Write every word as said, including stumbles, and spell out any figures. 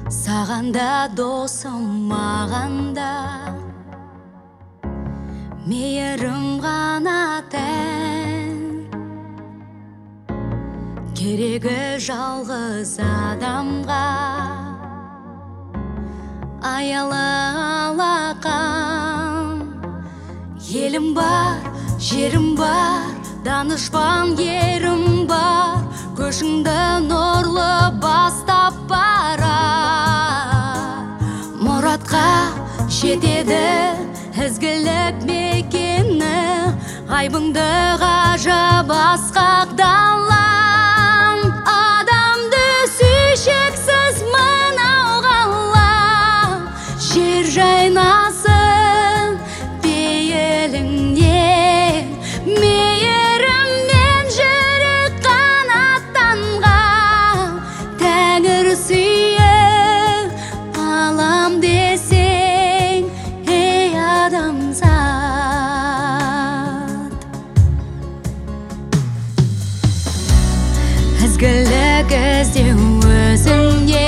Сағанда досым мағанда мейірім ғана тән, керегі жалғыз адамға аялы алақан. Елім бар, жерім бар, данышпан ерім бар, көшіңді нұрлы бастап барар. Мұратқа жетеді ізгілік мекені, айбынды ғажап асқақ далам. Адамды сүйшексіз мынау ғалам, жер жайнасын пейіліңнен, мейіріммен жүрек қанаттанған. Тәңір сүйіп қалам десең, ей адамзат. Ізгілік іздеу өзіңе,